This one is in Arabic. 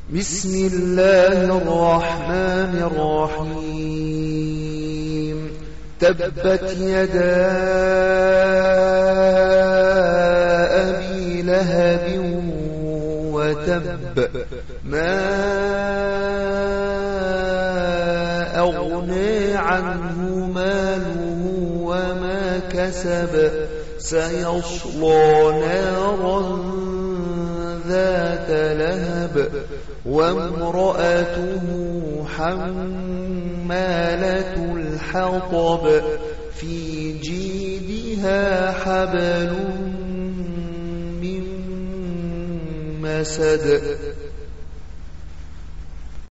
بسم الله الرحمن الرحيم تبت يدا أبي لهب وتب ما أغني عنه ماله وما كسب سيصلى نارا ذات لهب وامرأته حمالة الحطب في جيدها حبل من مسد